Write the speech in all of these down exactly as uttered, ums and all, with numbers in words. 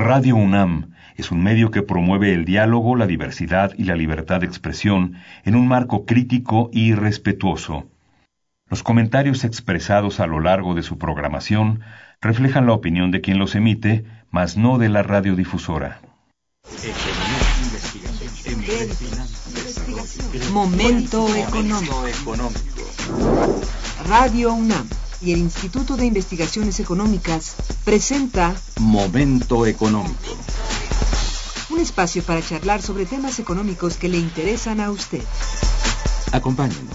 Radio UNAM es un medio que promueve el diálogo, la diversidad y la libertad de expresión en un marco crítico y respetuoso. Los comentarios expresados a lo largo de su programación reflejan la opinión de quien los emite, mas no de la radiodifusora. Momento económico. Radio UNAM y el Instituto de Investigaciones Económicas presenta Momento económico. Un espacio para charlar sobre temas económicos que le interesan a usted. Acompáñenos.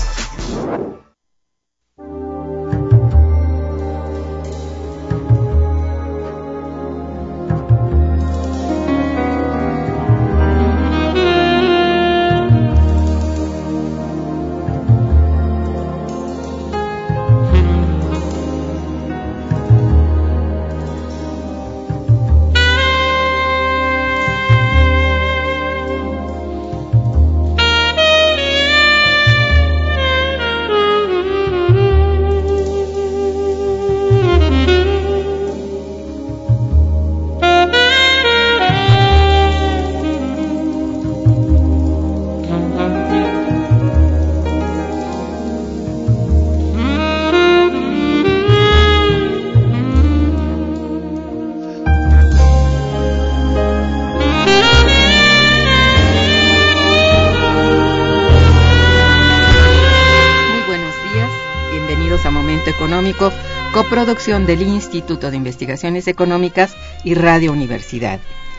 Coproducción del Instituto de Investigaciones Económicas y Radio Universidad.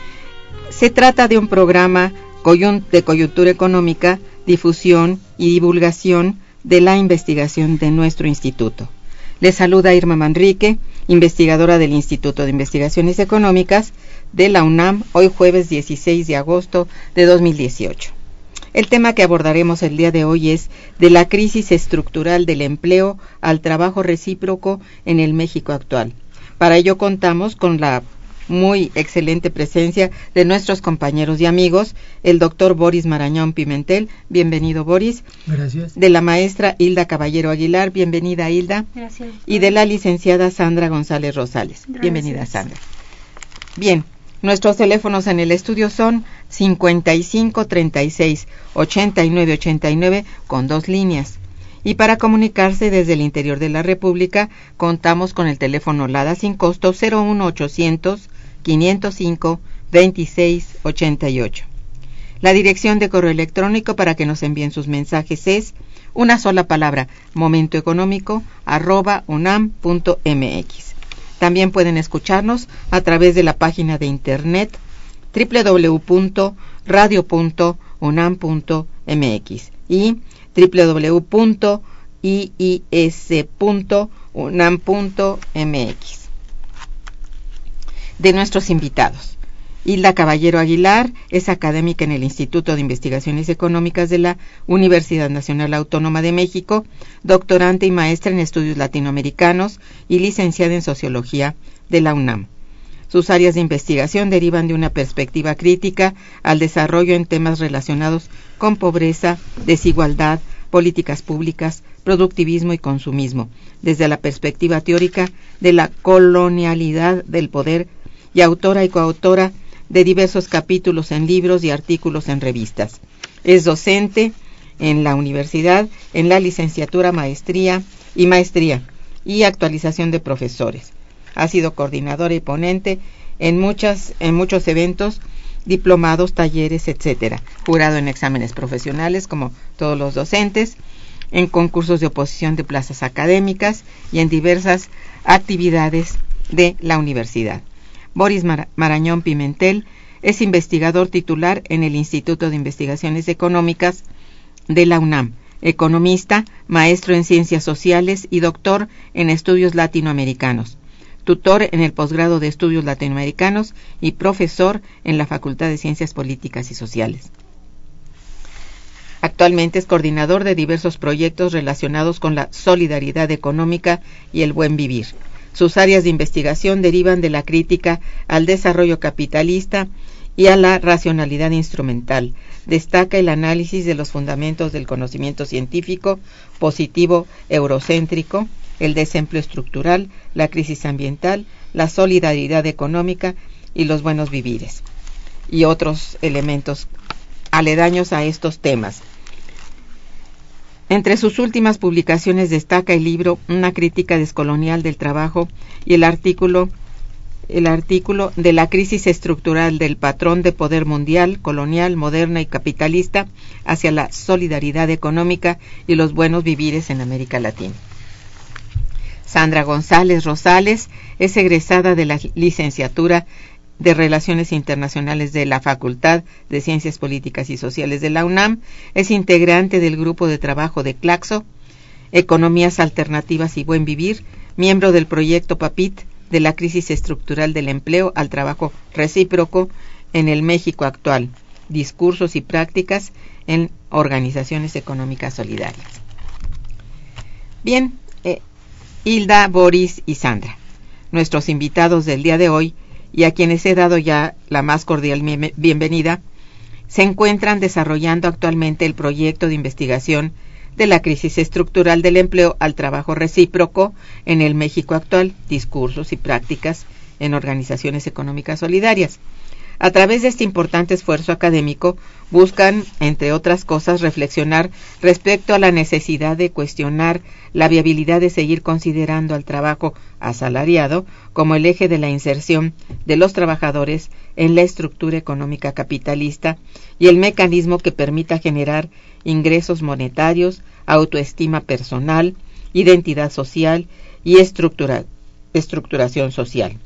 Se trata de un programa de coyuntura económica, difusión y divulgación de la investigación de nuestro instituto. Les saluda Irma Manrique, investigadora del Instituto de Investigaciones Económicas de la UNAM, hoy jueves dieciséis de agosto de dos mil dieciocho. El tema que abordaremos el día de hoy es de la crisis estructural del empleo al trabajo recíproco en el México actual. Para ello contamos con la muy excelente presencia de nuestros compañeros y amigos, el doctor Boris Marañón Pimentel, bienvenido Boris. Gracias. De la maestra Hilda Caballero Aguilar, bienvenida Hilda. Gracias. Y de la licenciada Sandra González Rosales. Gracias. Bienvenida Sandra. Bien. Nuestros teléfonos en el estudio son cincuenta y cinco, treinta y seis, ochenta y nueve, ochenta y nueve con dos líneas. Y para comunicarse desde el interior de la República, contamos con el teléfono LADA sin costo cero uno ochocientos, quinientos cinco, veintiséis, ochenta y ocho. La dirección de correo electrónico para que nos envíen sus mensajes es una sola palabra, momentoeconómico arroba unam punto mx. También pueden escucharnos a través de la página de internet doble u doble u doble u punto radio punto unam punto mx y doble u doble u doble u punto i i s punto unam punto mx. De nuestros invitados, Hilda Caballero Aguilar es académica en el Instituto de Investigaciones Económicas de la Universidad Nacional Autónoma de México, doctorante y maestra en estudios latinoamericanos y licenciada en Sociología de la UNAM. Sus áreas de investigación derivan de una perspectiva crítica al desarrollo en temas relacionados con pobreza, desigualdad, políticas públicas, productivismo y consumismo, desde la perspectiva teórica de la colonialidad del poder, y autora y coautora de diversos capítulos en libros y artículos en revistas. Es docente en la universidad en la licenciatura, maestría y maestría y actualización de profesores. Ha sido coordinadora y ponente en muchas en muchos eventos, diplomados, talleres, etcétera. Jurado en exámenes profesionales como todos los docentes, en concursos de oposición de plazas académicas y en diversas actividades de la universidad. Boris Mar- Marañón Pimentel es investigador titular en el Instituto de Investigaciones Económicas de la UNAM, economista, maestro en ciencias sociales y doctor en estudios latinoamericanos, tutor en el posgrado de estudios latinoamericanos y profesor en la Facultad de Ciencias Políticas y Sociales. Actualmente es coordinador de diversos proyectos relacionados con la solidaridad económica y el buen vivir. Sus áreas de investigación derivan de la crítica al desarrollo capitalista y a la racionalidad instrumental. Destaca el análisis de los fundamentos del conocimiento científico, positivo eurocéntrico, el desempleo estructural, la crisis ambiental, la solidaridad económica y los buenos vivires, y otros elementos aledaños a estos temas. Entre sus últimas publicaciones destaca el libro Una crítica descolonial del trabajo y el artículo el artículo de la crisis estructural del patrón de poder mundial, colonial, moderna y capitalista hacia la solidaridad económica y los buenos vivires en América Latina. Sandra González Rosales es egresada de la licenciatura de Relaciones Internacionales de la Facultad de Ciencias Políticas y Sociales de la UNAM, es integrante del grupo de trabajo de Claxo, Economías Alternativas y Buen Vivir, miembro del proyecto PAPIT de la crisis estructural del empleo al trabajo recíproco en el México actual, discursos y prácticas en organizaciones económicas solidarias. Bien, eh, Hilda, Boris y Sandra, nuestros invitados del día de hoy, y a quienes he dado ya la más cordial bienvenida, se encuentran desarrollando actualmente el proyecto de investigación de la crisis estructural del empleo al trabajo recíproco en el México actual, discursos y prácticas en organizaciones económicas solidarias. A través de este importante esfuerzo académico, buscan, entre otras cosas, reflexionar respecto a la necesidad de cuestionar la viabilidad de seguir considerando al trabajo asalariado como el eje de la inserción de los trabajadores en la estructura económica capitalista y el mecanismo que permita generar ingresos monetarios, autoestima personal, identidad social y estructura, estructuración social.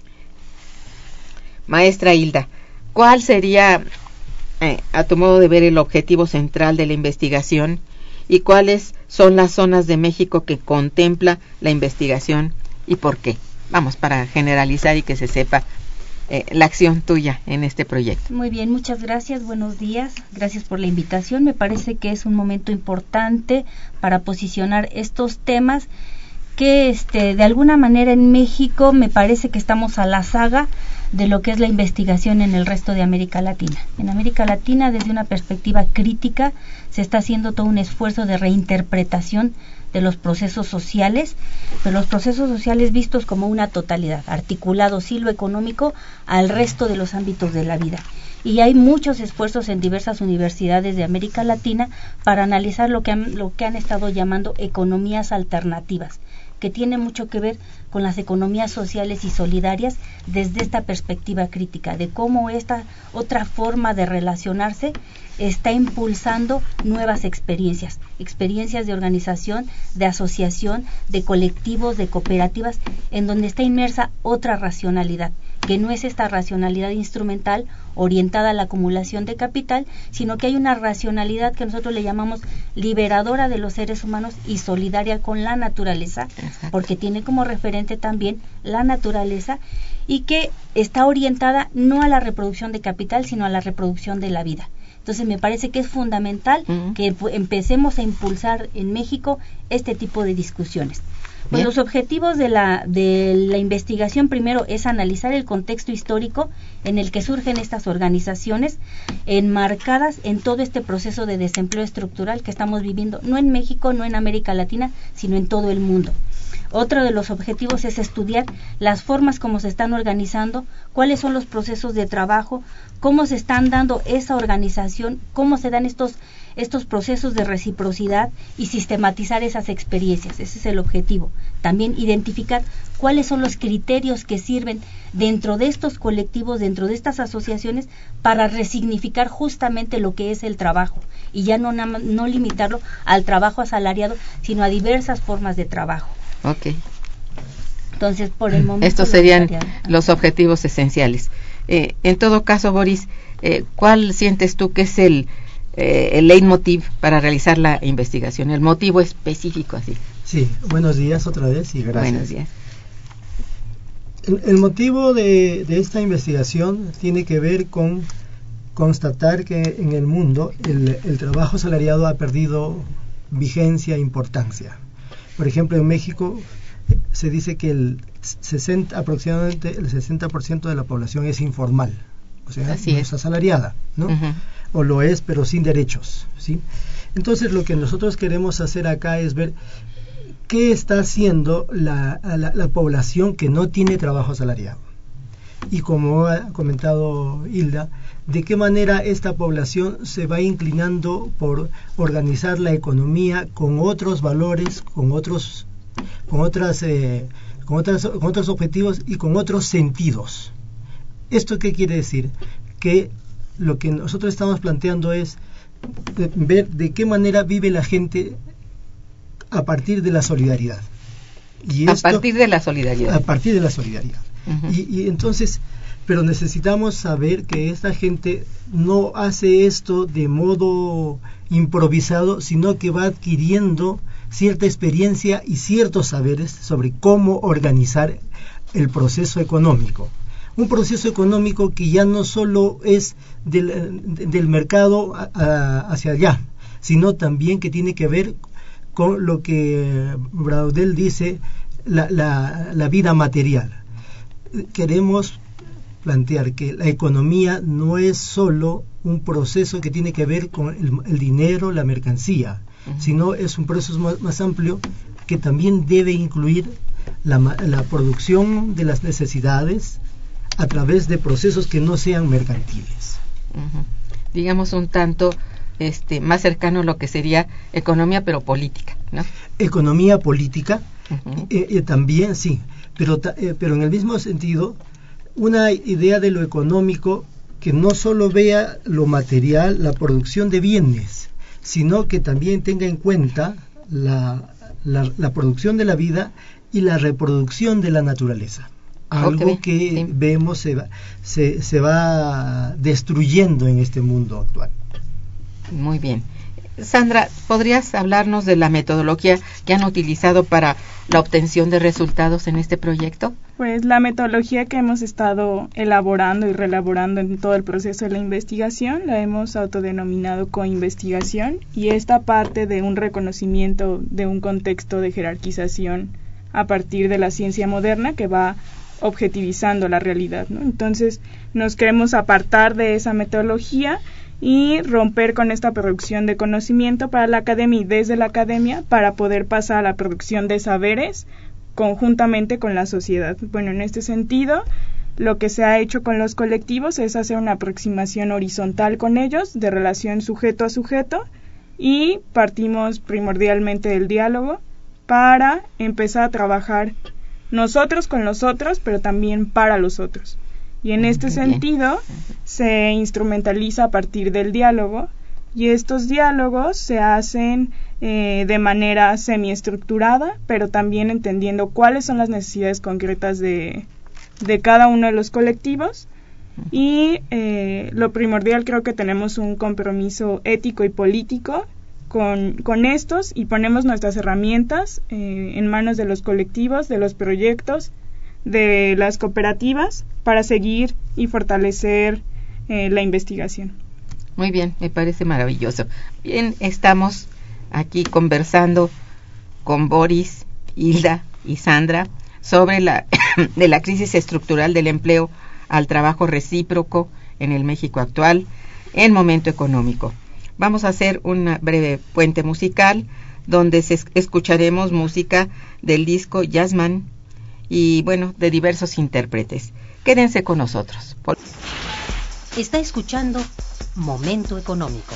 Maestra Hilda, ¿cuál sería, eh, a tu modo de ver, el objetivo central de la investigación y cuáles son las zonas de México que contempla la investigación y por qué? Vamos, para generalizar y que se sepa eh, la acción tuya en este proyecto. Muy bien, muchas gracias, buenos días, gracias por la invitación. Me parece que es un momento importante para posicionar estos temas que este, de alguna manera en México me parece que estamos a la saga de lo que es la investigación en el resto de América Latina. En América Latina, desde una perspectiva crítica, se está haciendo todo un esfuerzo de reinterpretación de los procesos sociales, pero los procesos sociales vistos como una totalidad, articulado sí lo económico al resto de los ámbitos de la vida. Y hay muchos esfuerzos en diversas universidades de América Latina para analizar lo que han, lo que han estado llamando economías alternativas, que tiene mucho que ver con las economías sociales y solidarias desde esta perspectiva crítica, de cómo esta otra forma de relacionarse está impulsando nuevas experiencias, experiencias de organización, de asociación, de colectivos, de cooperativas, en donde está inmersa otra racionalidad, que no es esta racionalidad instrumental orientada a la acumulación de capital, sino que hay una racionalidad que nosotros le llamamos liberadora de los seres humanos y solidaria con la naturaleza, Exacto. porque tiene como referente también la naturaleza y que está orientada no a la reproducción de capital, sino a la reproducción de la vida. Entonces me parece que es fundamental uh-huh. que empecemos a impulsar en México este tipo de discusiones. Pues los objetivos de la, de la investigación primero es analizar el contexto histórico en el que surgen estas organizaciones enmarcadas en todo este proceso de desempleo estructural que estamos viviendo, no en México, no en América Latina, sino en todo el mundo. Otro de los objetivos es estudiar las formas como se están organizando, cuáles son los procesos de trabajo, cómo se están dando esa organización, cómo se dan estos estos procesos de reciprocidad y sistematizar esas experiencias. Ese es el objetivo. También identificar cuáles son los criterios que sirven dentro de estos colectivos, dentro de estas asociaciones, para resignificar justamente lo que es el trabajo y ya no, no limitarlo al trabajo asalariado, sino a diversas formas de trabajo. Ok. Entonces, por el momento... Estos serían los objetivos esenciales. Eh, en todo caso, Boris, eh, ¿cuál sientes tú que es el Eh, el leitmotiv para realizar la investigación, el motivo específico así? Sí, buenos días otra vez y gracias. Buenos días. El, el motivo de, de esta investigación tiene que ver con constatar que en el mundo el, el trabajo asalariado ha perdido vigencia e importancia. Por ejemplo, en México se dice que el sesenta, aproximadamente el sesenta por ciento de la población es informal, o sea, Así no es. es asalariada, ¿no? Uh-huh. O lo es, pero sin derechos, ¿sí? Entonces, lo que nosotros queremos hacer acá es ver qué está haciendo la, la, la población que no tiene trabajo asalariado. y como ha comentado Hilda, de qué manera esta población se va inclinando por organizar la economía con otros valores, con otros, con otras, eh, con otras, con otros objetivos y con otros sentidos. ¿Esto qué quiere decir? Que lo que nosotros estamos planteando es ver de qué manera vive la gente a partir de la solidaridad. Y a esto, partir de la solidaridad. A partir de la solidaridad. Uh-huh. y, y entonces, pero necesitamos saber que esta gente no hace esto de modo improvisado, sino que va adquiriendo cierta experiencia y ciertos saberes sobre cómo organizar el proceso económico. Un proceso económico que ya no solo es del, del mercado a, a, hacia allá, sino también que tiene que ver con lo que Braudel dice, la, la, la vida material. Queremos plantear que la economía no es solo un proceso que tiene que ver con el, el dinero, la mercancía, uh-huh. sino es un proceso más, más amplio que también debe incluir la, la producción de las necesidades a través de procesos que no sean mercantiles. Uh-huh. Digamos un tanto este, más cercano a lo que sería economía, pero política, ¿no? Economía política, uh-huh. eh, eh, también sí, pero, eh, pero en el mismo sentido, una idea de lo económico que no solo vea lo material, la producción de bienes, sino que también tenga en cuenta la, la, la producción de la vida y la reproducción de la naturaleza. Algo okay, que sí. vemos se va, se, se va destruyendo en este mundo actual. Muy bien. Sandra, ¿podrías hablarnos de la metodología que han utilizado para la obtención de resultados en este proyecto? Pues la metodología que hemos estado elaborando y reelaborando en todo el proceso de la investigación la hemos autodenominado coinvestigación, y esta parte de un reconocimiento de un contexto de jerarquización a partir de la ciencia moderna que va objetivizando la realidad, ¿no? Entonces nos queremos apartar de esa metodología y romper con esta producción de conocimiento para la academia y desde la academia para poder pasar a la producción de saberes conjuntamente con la sociedad. Bueno, en este sentido, lo que se ha hecho con los colectivos es hacer una aproximación horizontal con ellos, de relación sujeto a sujeto, y partimos primordialmente del diálogo para empezar a trabajar nosotros con los otros, pero también para los otros. Y en este sentido se instrumentaliza a partir del diálogo, y estos diálogos se hacen eh, de manera semiestructurada, pero también entendiendo cuáles son las necesidades concretas de, de cada uno de los colectivos. Y eh, lo primordial, creo que tenemos un compromiso ético y político con, con estos, y ponemos nuestras herramientas eh, en manos de los colectivos, de los proyectos, de las cooperativas, para seguir y fortalecer eh, la investigación. Muy bien, me parece maravilloso. Bien, estamos aquí conversando con Boris, Hilda y Sandra sobre la de la crisis estructural del empleo al trabajo recíproco en el México actual en momento económico. Vamos a hacer un breve puente musical donde se escucharemos música del disco Jazzman y, bueno, de diversos intérpretes. Quédense con nosotros. Está escuchando Momento Económico.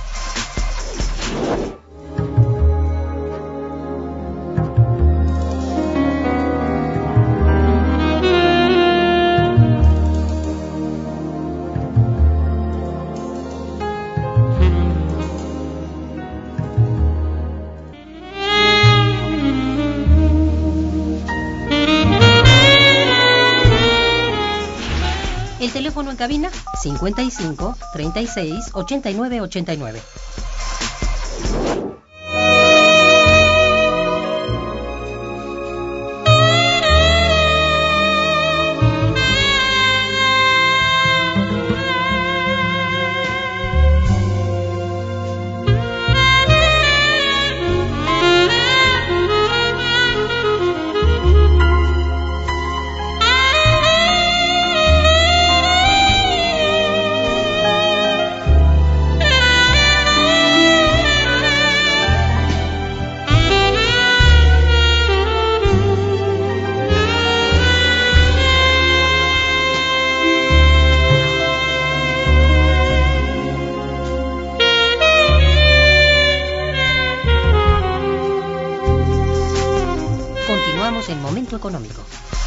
El teléfono en cabina cincuenta y cinco, treinta y seis, ochenta y nueve, ochenta y nueve. económico.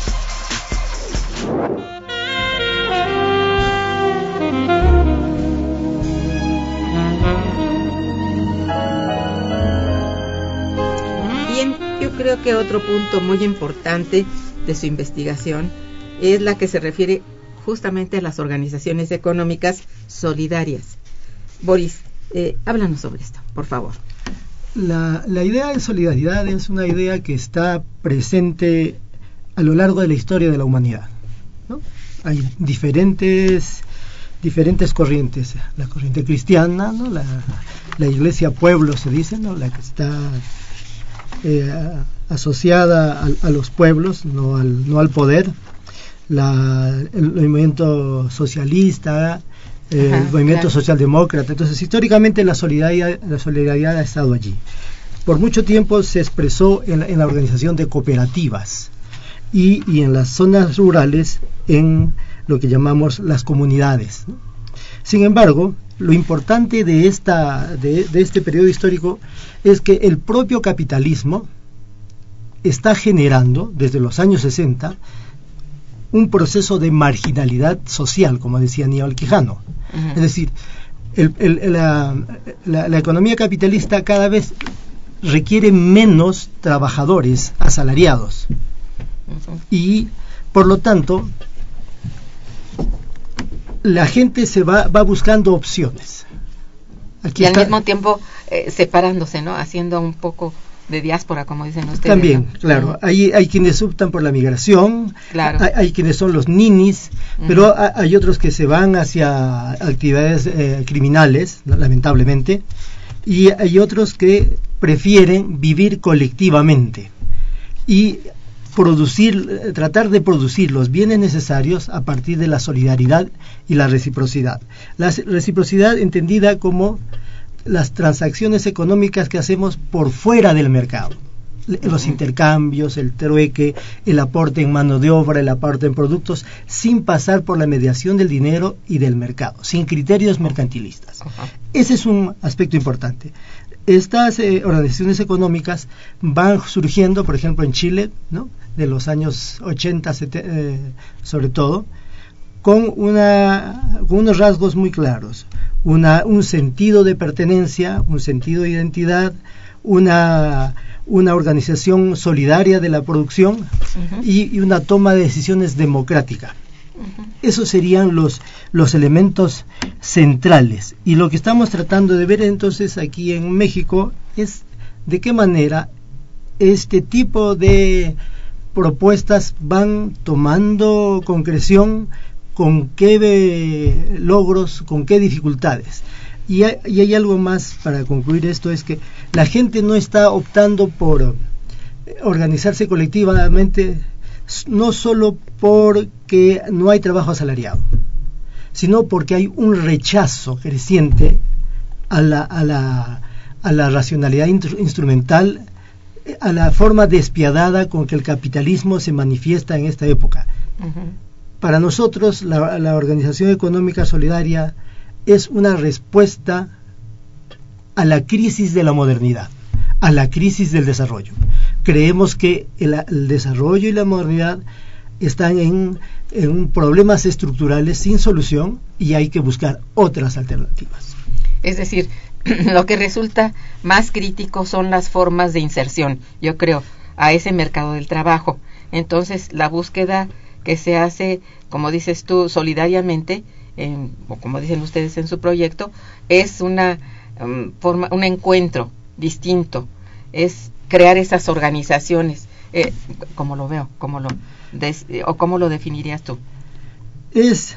Bien, yo creo que otro punto muy importante de su investigación es la que se refiere justamente a las organizaciones económicas solidarias. Boris, eh, háblanos sobre esto, por favor. La, la idea de solidaridad es una idea que está presente a lo largo de la historia de la humanidad, ¿no? Hay diferentes diferentes corrientes. La corriente cristiana, ¿no? la, la iglesia pueblo se dice, ¿no? La que está eh, asociada a, a los pueblos, no al, no al poder. La, el, el movimiento socialista, eh, Ajá, el movimiento claro. socialdemócrata. Entonces, históricamente la solidaridad, la solidaridad ha estado allí. Por mucho tiempo se expresó en la, en la organización de cooperativas y, y en las zonas rurales en lo que llamamos las comunidades, ¿no? Sin embargo, lo importante de, esta, de, de este periodo histórico es que el propio capitalismo está generando, desde los años sesenta, un proceso de marginalidad social, como decía Aníbal Quijano. Uh-huh. Es decir, el, el, la, la, la economía capitalista cada vez requiere menos trabajadores asalariados. Uh-huh. Y, por lo tanto, la gente se va, va buscando opciones. Aquí y está, al mismo tiempo eh, separándose, ¿no? Haciendo un poco de diáspora, como dicen ustedes. También, ¿no? claro. Uh-huh. Hay, hay quienes optan por la migración, claro. hay, hay quienes son los ninis, uh-huh. pero hay, hay otros que se van hacia actividades eh, criminales, ¿no? Lamentablemente, y hay otros que prefieren vivir colectivamente y producir, tratar de producir los bienes necesarios a partir de la solidaridad y la reciprocidad. La reciprocidad entendida como las transacciones económicas que hacemos por fuera del mercado, los intercambios, el trueque, el aporte en mano de obra, el aporte en productos, sin pasar por la mediación del dinero y del mercado, sin criterios mercantilistas. Ese es un aspecto importante. Estas eh, organizaciones económicas van surgiendo, por ejemplo, en Chile, ¿no? De los años ochenta, setenta, eh, sobre todo, con, una, con unos rasgos muy claros. Una, un sentido de pertenencia, un sentido de identidad, una, una organización solidaria de la producción uh-huh. y, y una toma de decisiones democrática. Uh-huh. Esos serían los, los elementos centrales. Y lo que estamos tratando de ver entonces aquí en México es de qué manera este tipo de propuestas van tomando concreción, con qué eh, logros, con qué dificultades. Y hay, y hay algo más para concluir esto, es que la gente no está optando por organizarse colectivamente, no solo porque no hay trabajo asalariado, sino porque hay un rechazo creciente a la, a la, a la racionalidad instru- instrumental, a la forma despiadada con que el capitalismo se manifiesta en esta época. Uh-huh. Para nosotros, la, la Organización Económica Solidaria es una respuesta a la crisis de la modernidad, a la crisis del desarrollo. Creemos que el, el desarrollo y la modernidad están en, en problemas estructurales sin solución y hay que buscar otras alternativas. Es decir, lo que resulta más crítico son las formas de inserción, yo creo, a ese mercado del trabajo. Entonces, la búsqueda que se hace, como dices tú, solidariamente, en, o como dicen ustedes en su proyecto, es una um, forma, un encuentro distinto, es crear esas organizaciones. Eh, ¿Cómo lo veo? ¿Cómo lo des, o cómo lo definirías tú? Es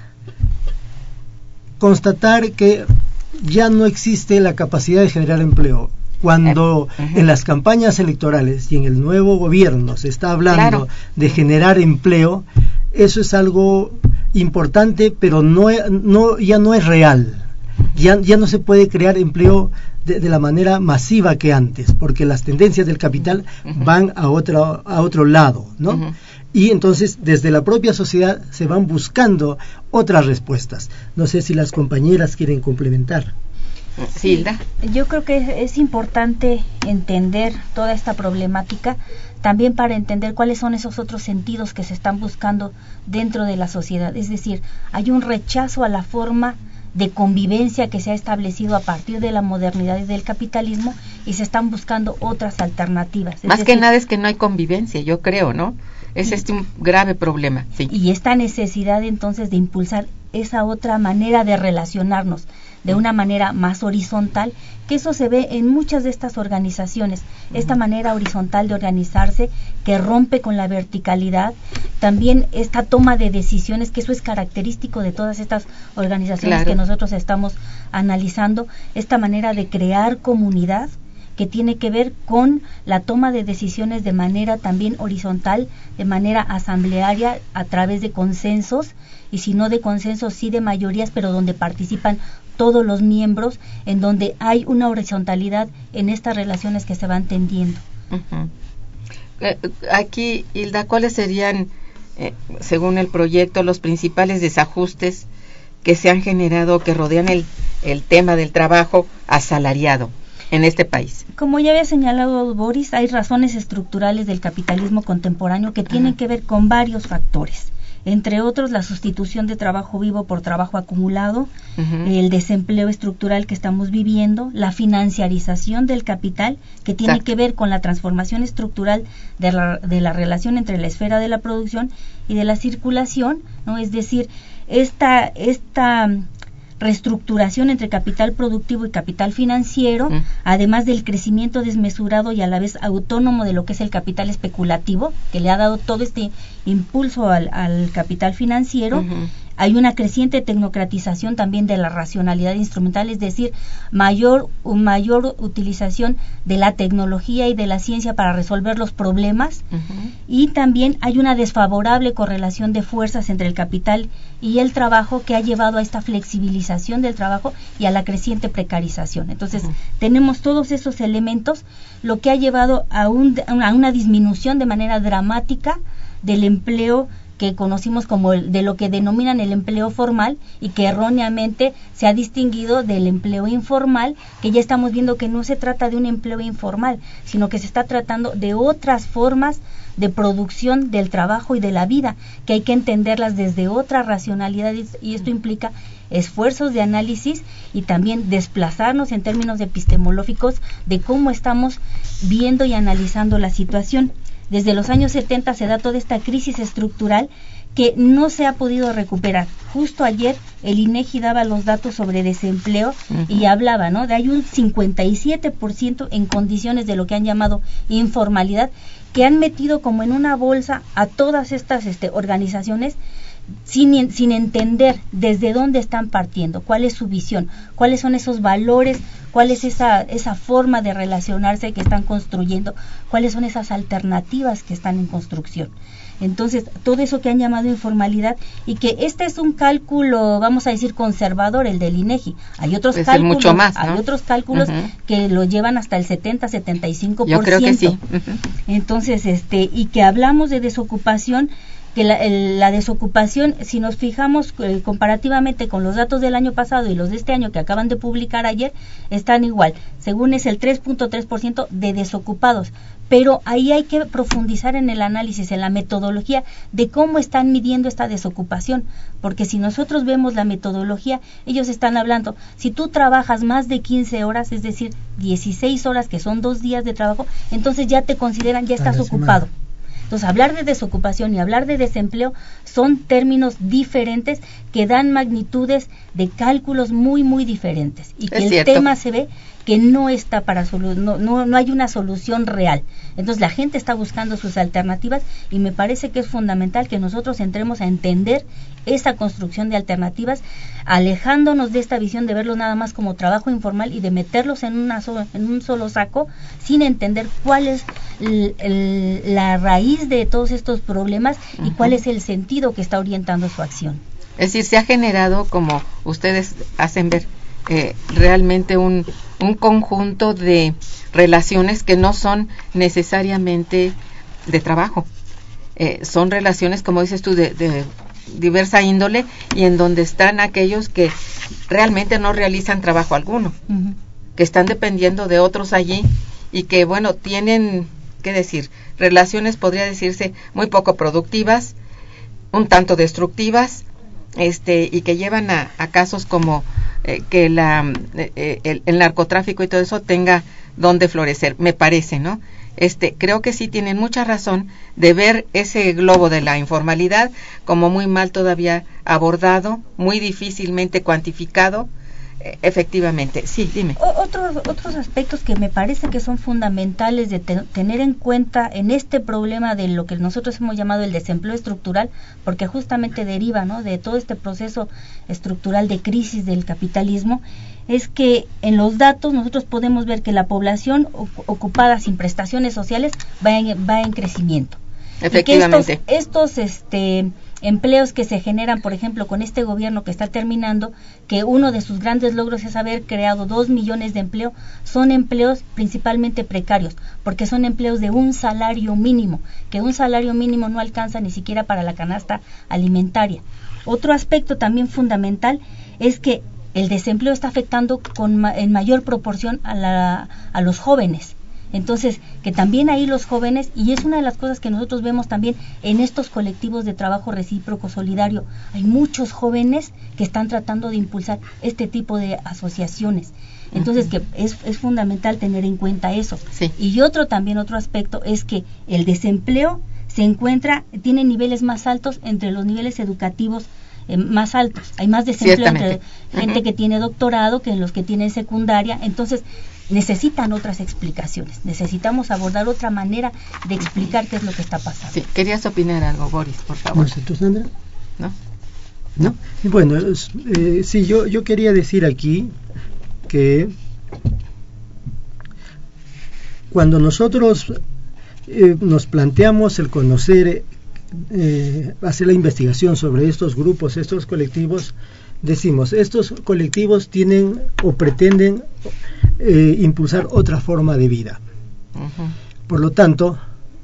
constatar que ya no existe la capacidad de generar empleo. Cuando eh, uh-huh. en las campañas electorales y en el nuevo gobierno se está hablando claro. de generar empleo, eso es algo importante, pero no, no ya no es real. Ya, ya no se puede crear empleo de, de la manera masiva que antes, porque las tendencias del capital uh-huh. van a otro, a otro lado, ¿no? Uh-huh. Y entonces desde la propia sociedad se van buscando otras respuestas. No sé si las compañeras quieren complementar. Hilda. Sí, yo creo que es importante entender toda esta problemática, también para entender cuáles son esos otros sentidos que se están buscando dentro de la sociedad. Es decir, hay un rechazo a la forma de convivencia que se ha establecido a partir de la modernidad y del capitalismo, y se están buscando otras alternativas. Es Más decir, que nada es que no hay convivencia, yo creo, ¿no? Es este un grave problema, sí. Y esta necesidad entonces de impulsar esa otra manera de relacionarnos, de una manera más horizontal, que eso se ve en muchas de estas organizaciones, esta manera horizontal de organizarse que rompe con la verticalidad, también esta toma de decisiones, que eso es característico de todas estas organizaciones Claro. que nosotros estamos analizando, esta manera de crear comunidad, que tiene que ver con la toma de decisiones de manera también horizontal, de manera asamblearia, a través de consensos, y si no de consensos, sí de mayorías, pero donde participan todos los miembros, en donde hay una horizontalidad en estas relaciones que se van tendiendo. Uh-huh. Eh, aquí, Hilda, ¿cuáles serían, eh, según el proyecto, los principales desajustes que se han generado, que rodean el, el tema del trabajo asalariado en este país? Como ya había señalado Boris, hay razones estructurales del capitalismo contemporáneo que tienen uh-huh. que ver con varios factores, entre otros la sustitución de trabajo vivo por trabajo acumulado, uh-huh. el desempleo estructural que estamos viviendo, la financiarización del capital, que tiene Exacto. que ver con la transformación estructural de la, de la relación entre la esfera de la producción y de la circulación, ¿no? Es decir, esta, esta reestructuración entre capital productivo y capital financiero, uh-huh. además del crecimiento desmesurado y a la vez autónomo de lo que es el capital especulativo, que le ha dado todo este impulso al, al capital financiero. Uh-huh. Hay una creciente tecnocratización también de la racionalidad instrumental, es decir, mayor, mayor utilización de la tecnología y de la ciencia para resolver los problemas, uh-huh. y también hay una desfavorable correlación de fuerzas entre el capital y el trabajo, que ha llevado a esta flexibilización del trabajo y a la creciente precarización. Entonces, uh-huh. tenemos todos esos elementos, lo que ha llevado a, un, a una disminución de manera dramática del empleo que conocimos como el, de lo que denominan el empleo formal, y que erróneamente se ha distinguido del empleo informal, que ya estamos viendo que no se trata de un empleo informal, sino que se está tratando de otras formas de producción del trabajo y de la vida, que hay que entenderlas desde otra racionalidad, y esto implica esfuerzos de análisis y también desplazarnos en términos epistemológicos de cómo estamos viendo y analizando la situación. Desde los años setenta se da toda esta crisis estructural que no se ha podido recuperar. Justo ayer el INEGI daba los datos sobre desempleo, uh-huh. y hablaba, ¿no?, de hay un cincuenta y siete por ciento en condiciones de lo que han llamado informalidad, que han metido como en una bolsa a todas estas este, organizaciones, sin, sin entender desde dónde están partiendo, cuál es su visión, cuáles son esos valores, cuál es esa, esa forma de relacionarse que están construyendo, cuáles son esas alternativas que están en construcción. Entonces, todo eso que han llamado informalidad, y que este es un cálculo, vamos a decir, conservador, el del INEGI. Hay otros Puede cálculos, mucho más, ¿no? hay otros cálculos uh-huh. que lo llevan hasta el setenta, setenta y cinco por ciento. Yo creo que sí. Uh-huh. Entonces, este, y que hablamos de desocupación, que la, el, la desocupación, si nos fijamos eh, comparativamente con los datos del año pasado y los de este año que acaban de publicar ayer, están igual. Según es el tres punto tres por ciento de desocupados. Pero ahí hay que profundizar en el análisis, en la metodología de cómo están midiendo esta desocupación, porque si nosotros vemos la metodología, ellos están hablando, si tú trabajas más de quince horas, es decir, dieciséis horas, que son dos días de trabajo, entonces ya te consideran, ya estás ocupado. Entonces, hablar de desocupación y hablar de desempleo son términos diferentes que dan magnitudes de cálculos muy, muy diferentes. Y que es el cierto. tema se ve que no está para solu- no, no, no hay una solución real. Entonces, la gente está buscando sus alternativas, y me parece que es fundamental que nosotros entremos a entender esa construcción de alternativas, alejándonos de esta visión de verlos nada más como trabajo informal y de meterlos en, una so- en un solo saco, sin entender cuál es el, el, la raíz de todos estos problemas y uh-huh. cuál es el sentido que está orientando su acción. Es decir, se ha generado, como ustedes hacen ver, eh, realmente un, un conjunto de relaciones que no son necesariamente de trabajo. Eh, son relaciones, como dices tú, de, de diversa índole, y en donde están aquellos que realmente no realizan trabajo alguno, uh-huh. que están dependiendo de otros allí y que, bueno, tienen, qué decir, relaciones, podría decirse, muy poco productivas, un tanto destructivas, este, y que llevan a, a casos como eh, que la, eh, el, el narcotráfico y todo eso tenga donde florecer, me parece, ¿no? Este, creo que sí tienen mucha razón de ver ese globo de la informalidad como muy mal todavía abordado, muy difícilmente cuantificado. Eh, efectivamente, sí, dime. O, otros, otros aspectos que me parece que son fundamentales de te, tener en cuenta en este problema de lo que nosotros hemos llamado el desempleo estructural, porque justamente deriva, ¿no?, de todo este proceso estructural de crisis del capitalismo, es que en los datos nosotros podemos ver que la población ocupada sin prestaciones sociales va en, va en crecimiento. Efectivamente. Y que estos, estos este, empleos que se generan, por ejemplo, con este gobierno que está terminando, que uno de sus grandes logros es haber creado dos millones de empleo, son empleos principalmente precarios, porque son empleos de un salario mínimo, que un salario mínimo no alcanza ni siquiera para la canasta alimentaria. Otro aspecto también fundamental es que el desempleo está afectando con ma- en mayor proporción a, la, a los jóvenes. Entonces, que también ahí los jóvenes, y es una de las cosas que nosotros vemos también en estos colectivos de trabajo recíproco solidario, hay muchos jóvenes que están tratando de impulsar este tipo de asociaciones. Entonces, uh-huh. que es, es fundamental tener en cuenta eso. Sí. Y otro también, otro aspecto, es que el desempleo se encuentra, tiene niveles más altos entre los niveles educativos Eh, más altos, hay más desempleo entre gente uh-huh. que tiene doctorado que en los que tienen secundaria, entonces necesitan otras explicaciones, necesitamos abordar otra manera de explicar qué es lo que está pasando. Sí, querías opinar algo, Boris, por favor. ¿No, tú, Sandra? ¿No? ¿No? Bueno, eh, sí, yo, yo quería decir aquí que cuando nosotros eh, nos planteamos el conocer Eh, hacer la investigación sobre estos grupos, estos colectivos, decimos, estos colectivos tienen o pretenden eh, impulsar otra forma de vida. Uh-huh. Por lo tanto,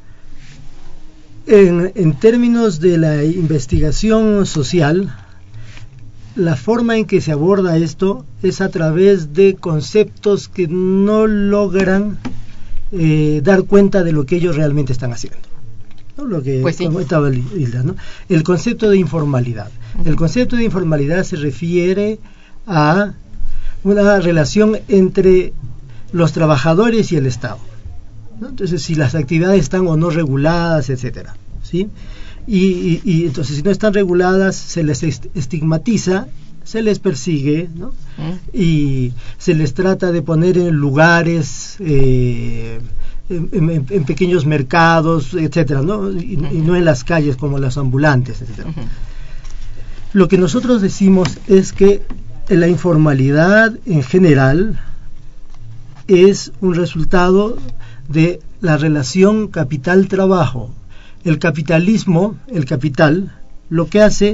en, en términos de la investigación social, la forma en que se aborda esto es a través de conceptos que no logran eh, dar cuenta de lo que ellos realmente están haciendo. ¿no? Lo que pues sí. comentaba Hilda, ¿no? El concepto de informalidad. Uh-huh. El concepto de informalidad se refiere a una relación entre los trabajadores y el Estado, ¿no? Entonces, si las actividades están o no reguladas, etcétera, ¿sí? Y, y, y entonces, si no están reguladas, se les estigmatiza, se les persigue, ¿no? Uh-huh. Y se les trata de poner en lugares eh, En, en, en pequeños mercados, etcétera, ¿no? Y, uh-huh. y no en las calles como los ambulantes, etcétera. Uh-huh. Lo que nosotros decimos es que la informalidad en general es un resultado de la relación capital-trabajo. El capitalismo, el capital, lo que hace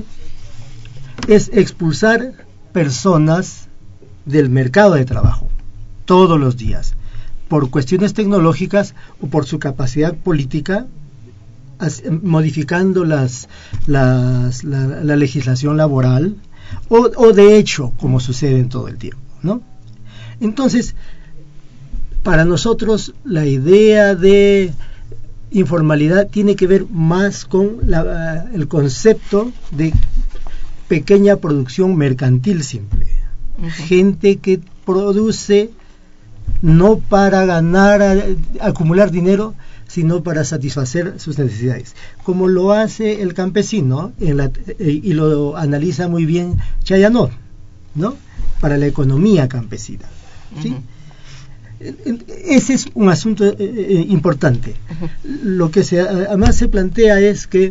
es expulsar personas del mercado de trabajo todos los días, por cuestiones tecnológicas o por su capacidad política, as, modificando las, las, la, la legislación laboral, o, o de hecho, como sucede en todo el tiempo, ¿no? Entonces, para nosotros, la idea de informalidad tiene que ver más con la, el concepto de pequeña producción mercantil simple. Uh-huh. Gente que produce no para ganar, acumular dinero, sino para satisfacer sus necesidades, como lo hace el campesino en la, eh, y lo analiza muy bien Chayanov, ¿no? Para la economía campesina, ¿sí? Uh-huh. Ese es un asunto eh, eh, importante. Uh-huh. Lo que se, además se plantea es que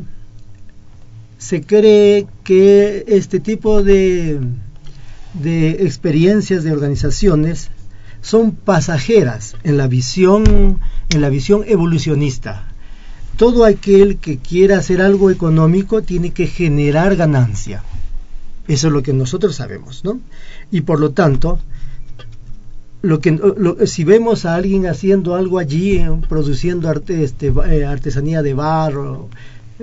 se cree que este tipo de, de experiencias de organizaciones son pasajeras en la visión en la visión evolucionista. Todo aquel que quiera hacer algo económico tiene que generar ganancia. Eso es lo que nosotros sabemos, ¿no? Y por lo tanto, lo que lo, si vemos a alguien haciendo algo allí, eh, produciendo arte, este, eh, artesanía de barro,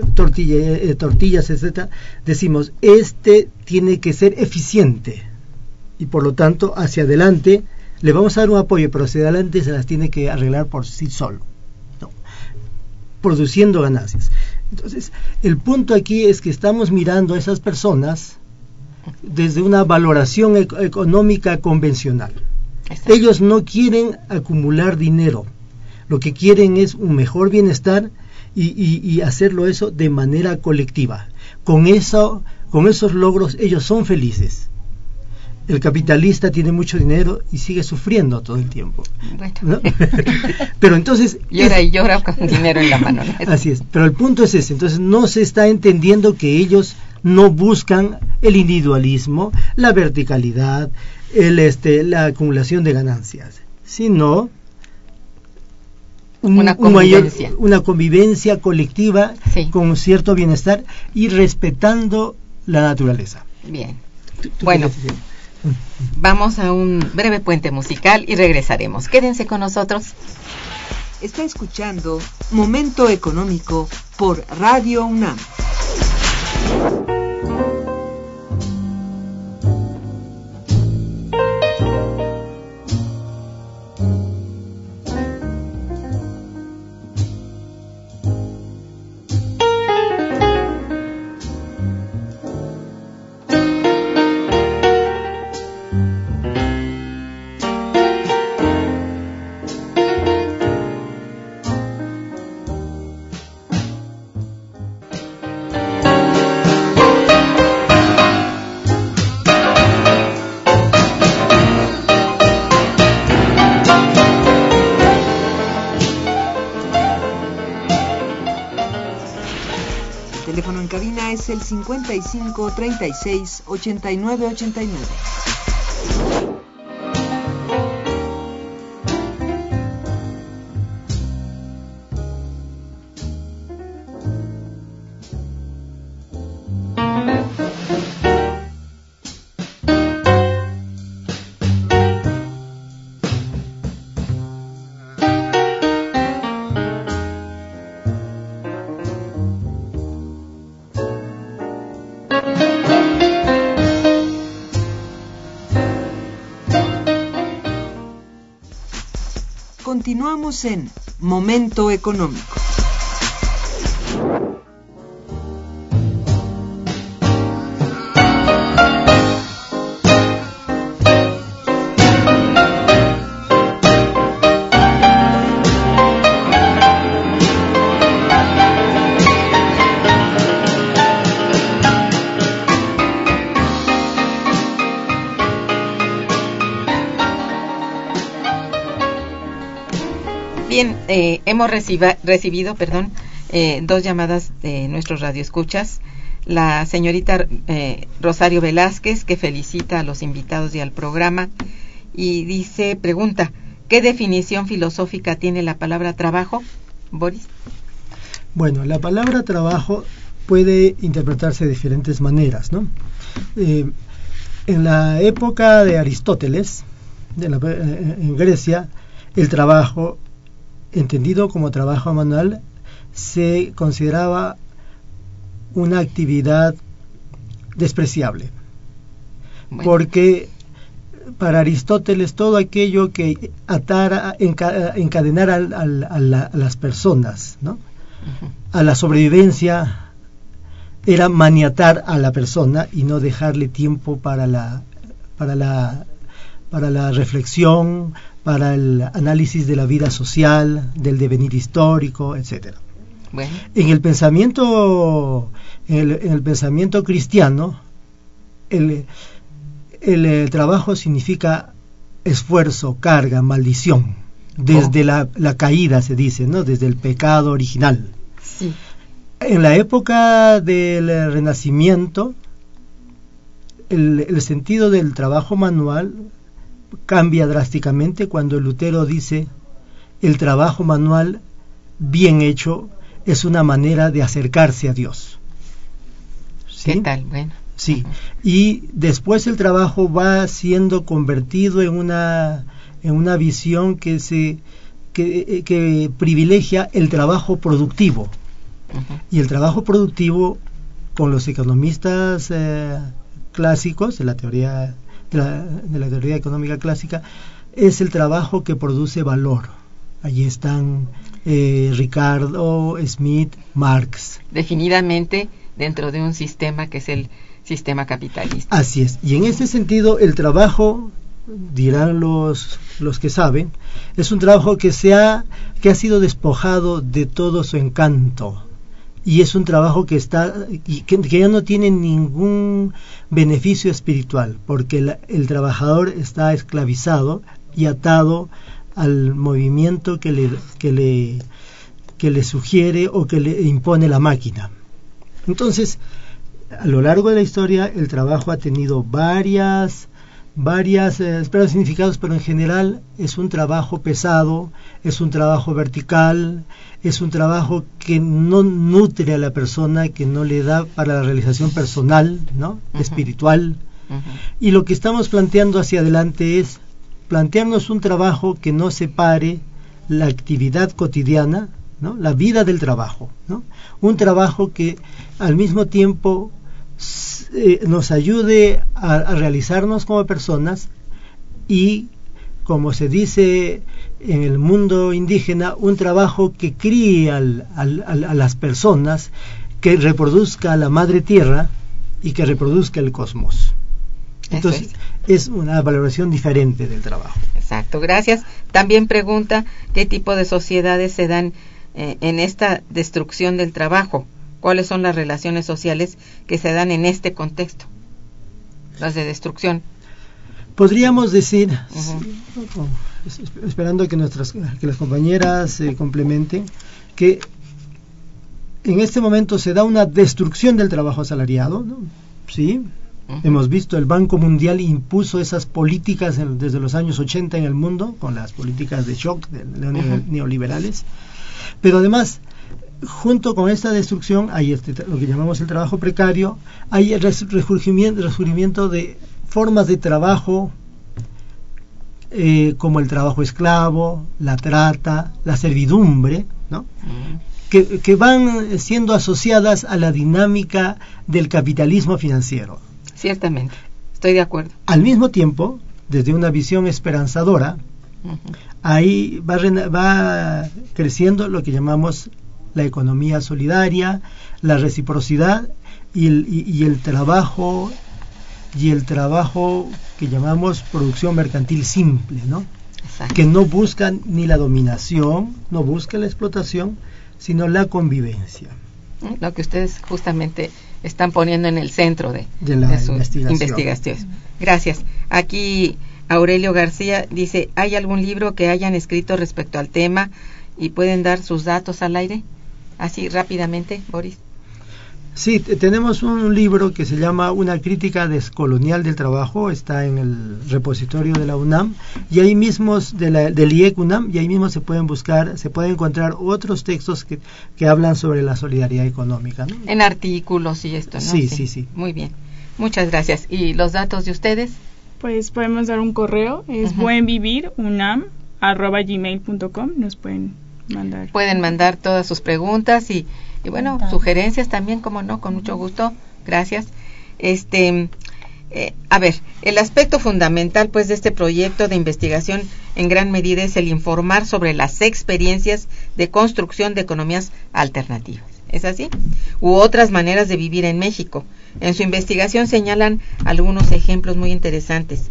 tortilla, eh, tortillas, etcétera, decimos, este tiene que ser eficiente, y por lo tanto hacia adelante le vamos a dar un apoyo, pero hacia adelante se las tiene que arreglar por sí solo, ¿no? Produciendo ganancias. Entonces, el punto aquí es que estamos mirando a esas personas desde una valoración ec- económica convencional. Exacto. Ellos no quieren acumular dinero, lo que quieren es un mejor bienestar y, y, y hacerlo eso de manera colectiva. Con eso, con esos logros ellos son felices. El capitalista tiene mucho dinero y sigue sufriendo todo el tiempo, bueno. ¿no? Pero entonces llora es, y llora con dinero en la mano, ¿no? Así es, pero el punto es ese. Entonces no se está entendiendo que ellos no buscan el individualismo, la verticalidad, el este la acumulación de ganancias, sino un, una, un convivencia. Mayor, una convivencia colectiva, sí, con cierto bienestar y respetando la naturaleza. Bien. Bueno, vamos a un breve puente musical y regresaremos. Quédense con nosotros. Está escuchando Momento Económico por Radio UNAM. Es el cincuenta y cinco, treinta y seis, ochenta y nueve, ochenta y nueve. Continuamos en Momento Económico. Bien, eh, hemos reciba, recibido perdón, eh, dos llamadas de nuestros radioescuchas. La señorita eh, Rosario Velázquez, que felicita a los invitados y al programa, y dice, pregunta, ¿qué definición filosófica tiene la palabra trabajo, Boris? Bueno, la palabra trabajo puede interpretarse de diferentes maneras, ¿no? Eh, en la época de Aristóteles, de la, en Grecia, el trabajo, entendido como trabajo manual, se consideraba una actividad despreciable, bueno, porque para Aristóteles todo aquello que atara, enca, encadenara al, al, a, la, a las personas, ¿no? Uh-huh. a la sobrevivencia, era maniatar a la persona y no dejarle tiempo para la para la para la reflexión, para el análisis de la vida social, del devenir histórico, etcétera. Bueno. En el pensamiento, en el, en el pensamiento cristiano, el, el, el trabajo significa esfuerzo, carga, maldición, desde oh. la, la caída se dice, ¿no? Desde el pecado original. Sí. En la época del Renacimiento, el, el sentido del trabajo manual cambia drásticamente cuando Lutero dice: el trabajo manual bien hecho es una manera de acercarse a Dios. ¿Sí? ¿Qué tal? Bueno. Sí. Y después el trabajo va siendo convertido en una en una visión que se que, que privilegia el trabajo productivo. Uh-huh. Y el trabajo productivo, con los economistas eh, clásicos de la teoría de la, de la teoría económica clásica, es el trabajo que produce valor. Allí están eh, Ricardo, Smith, Marx. Definidamente dentro de un sistema que es el sistema capitalista. Así es. Y en este sentido, el trabajo, dirán los, los que saben, es un trabajo que, se ha, que ha sido despojado de todo su encanto. Y es un trabajo que está y que, que ya no tiene ningún beneficio espiritual, porque el, el trabajador está esclavizado y atado al movimiento que le, que le, que le sugiere o que le impone la máquina. Entonces, a lo largo de la historia, el trabajo ha tenido varias, varias eh, varios significados, pero en general es un trabajo pesado, es un trabajo vertical, es un trabajo que no nutre a la persona, que no le da para la realización personal, ¿no? Uh-huh. Espiritual. Uh-huh. Y lo que estamos planteando hacia adelante es plantearnos un trabajo que no separe la actividad cotidiana, ¿no? La vida del trabajo, ¿no? Un trabajo que al mismo tiempo eh, nos ayude a, a realizarnos como personas y, como se dice en el mundo indígena, un trabajo que críe al, al, al, a las personas, que reproduzca a la madre tierra y que reproduzca el cosmos. Entonces, es. es una valoración diferente del trabajo. Exacto, gracias. También pregunta qué tipo de sociedades se dan eh, en esta destrucción del trabajo. ¿Cuáles son las relaciones sociales que se dan en este contexto? Las de destrucción. Podríamos decir, uh-huh. esperando que nuestras que las compañeras eh, complementen, que en este momento se da una destrucción del trabajo asalariado, ¿no? Sí. Uh-huh. Hemos visto, el Banco Mundial impuso esas políticas en, desde los años ochenta en el mundo, con las políticas de shock de, de uh-huh. neoliberales. Pero además, junto con esta destrucción, hay este, lo que llamamos el trabajo precario, hay el resurgimiento, resurgimiento de formas de trabajo eh, como el trabajo esclavo, la trata, la servidumbre, ¿no? Uh-huh. que, que van siendo asociadas a la dinámica del capitalismo financiero. Ciertamente, estoy de acuerdo. Al mismo tiempo, desde una visión esperanzadora, uh-huh. ahí va, va creciendo lo que llamamos la economía solidaria, la reciprocidad y el, y, y el trabajo y el trabajo que llamamos producción mercantil simple, ¿no? Exacto. Que no busca ni la dominación, no busca la explotación, sino la convivencia. Lo que ustedes justamente están poniendo en el centro de, de, la de su investigación. investigación. Gracias. Aquí Aurelio García dice, ¿hay algún libro que hayan escrito respecto al tema y pueden dar sus datos al aire? Así rápidamente, Boris. Sí, t- tenemos un libro que se llama Una crítica descolonial del trabajo, está en el repositorio de la UNAM, y ahí mismo de la, del I E C UNAM, y ahí mismo se pueden buscar, se pueden encontrar otros textos que, que hablan sobre la solidaridad económica, ¿no? En artículos y esto, ¿no? Sí, sí, sí, sí. Muy bien. Muchas gracias. ¿Y los datos de ustedes? Pues podemos dar un correo, es uh-huh. buenvivirunam arroba gmail punto com, nos pueden mandar. Pueden mandar todas sus preguntas y Y bueno, sugerencias también, como no, con mucho gusto. Gracias. Este, eh, a ver, el aspecto fundamental, pues, de este proyecto de investigación, en gran medida, es el informar sobre las experiencias de construcción de economías alternativas. ¿Es así? U otras maneras de vivir en México. En su investigación señalan algunos ejemplos muy interesantes.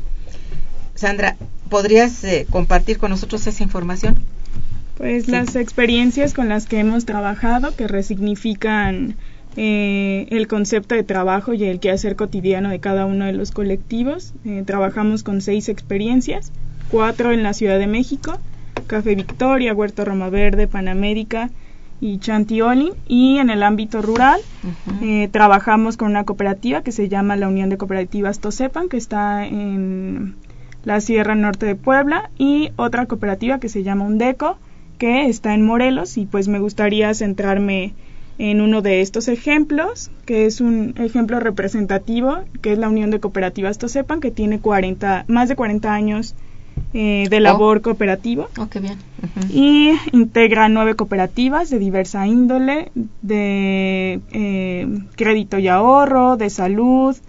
Sandra, ¿podrías eh, compartir con nosotros esa información? Pues sí. Las experiencias con las que hemos trabajado, que resignifican eh, el concepto de trabajo y el quehacer cotidiano de cada uno de los colectivos. Eh, trabajamos con seis experiencias, cuatro en la Ciudad de México, Café Victoria, Huerto Roma Verde, Panamérica y Chantioli, y en el ámbito rural uh-huh. eh, trabajamos con una cooperativa que se llama la Unión de Cooperativas Tosepan, que está en la Sierra Norte de Puebla, y otra cooperativa que se llama Undeco, que está en Morelos, y pues me gustaría centrarme en uno de estos ejemplos, que es un ejemplo representativo, que es la Unión de Cooperativas Tosepan, que tiene cuarenta, más de cuarenta años eh, de labor oh. cooperativa. Oh, qué bien. Uh-huh. Y integra nueve cooperativas de diversa índole, de eh, crédito y ahorro, de salud,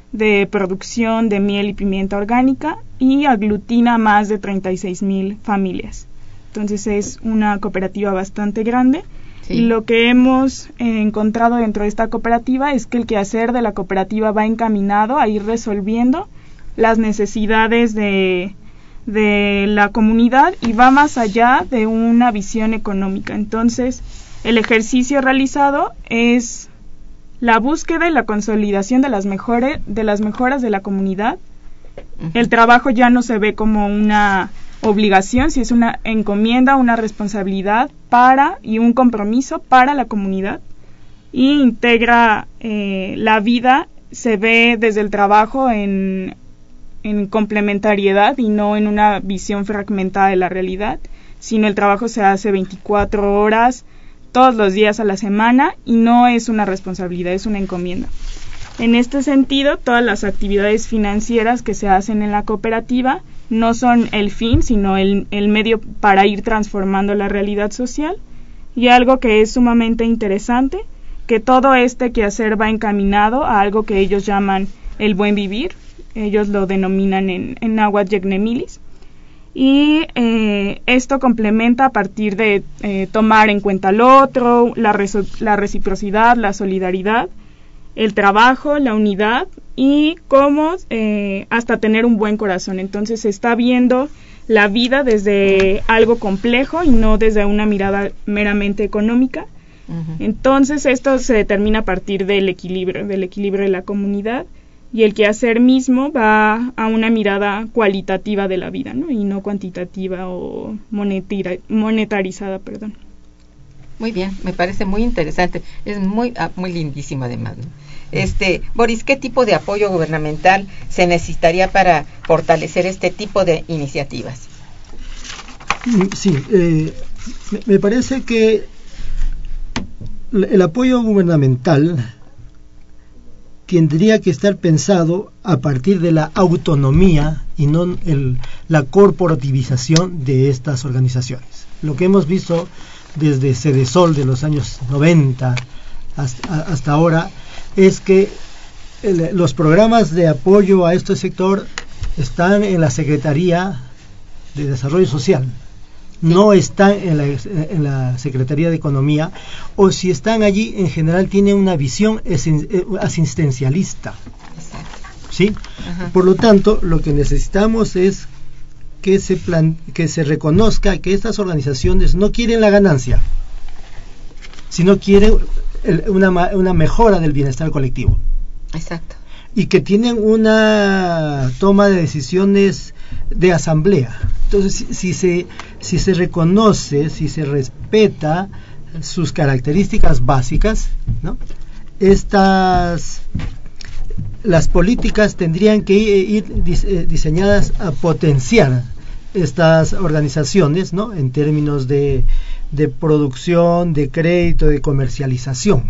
de producción de miel y pimienta orgánica y aglutina a más de treinta y seis mil familias. Entonces es una cooperativa bastante grande. Sí. Y lo que hemos eh, encontrado dentro de esta cooperativa es que el quehacer de la cooperativa va encaminado a ir resolviendo las necesidades de, de la comunidad y va más allá de una visión económica. Entonces, el ejercicio realizado es la búsqueda y la consolidación de las, mejores, de las mejoras de la comunidad. Uh-huh. El trabajo ya no se ve como una obligación, si es una encomienda, una responsabilidad para y un compromiso para la comunidad, y integra eh, la vida, se ve desde el trabajo en, en complementariedad y no en una visión fragmentada de la realidad, sino el trabajo se hace veinticuatro horas todos los días a la semana y no es una responsabilidad, es una encomienda. En este sentido, todas las actividades financieras que se hacen en la cooperativa no son el fin, sino el, el medio para ir transformando la realidad social. Y algo que es sumamente interesante, que todo este quehacer va encaminado a algo que ellos llaman el buen vivir. Ellos lo denominan en, en náhuatl yecnemilis. Y eh, esto complementa a partir de eh, tomar en cuenta al otro, la, reso- la reciprocidad, la solidaridad, el trabajo, la unidad y cómo eh, hasta tener un buen corazón. Entonces se está viendo la vida desde algo complejo y no desde una mirada meramente económica. Uh-huh. Entonces esto se determina a partir del equilibrio, del equilibrio de la comunidad, y el quehacer mismo va a una mirada cualitativa de la vida, ¿no? Y no cuantitativa o monetira- monetarizada, perdón. Muy bien, me parece muy interesante, es muy ah, muy lindísimo además, ¿no? Este, Boris, ¿qué tipo de apoyo gubernamental se necesitaría para fortalecer este tipo de iniciativas? Sí, eh, me parece que el apoyo gubernamental tendría que estar pensado a partir de la autonomía y no el, la corporativización de estas organizaciones. Lo que hemos visto desde Cedesol de los años noventa hasta, hasta ahora es que el, los programas de apoyo a este sector están en la Secretaría de Desarrollo Social, no están en la, en la Secretaría de Economía, o si están allí, en general tienen una visión asistencialista. ¿Sí? Ajá. Por lo tanto, lo que necesitamos es que se, plan, que se reconozca que estas organizaciones no quieren la ganancia, sino quieren el, una, una mejora del bienestar colectivo. Exacto. Y que tienen una toma de decisiones de asamblea. Entonces, si, si se si se reconoce, si se respeta sus características básicas, ¿no? Estas las políticas tendrían que ir diseñadas a potenciar estas organizaciones, ¿no? En términos de, de producción, de crédito, de comercialización.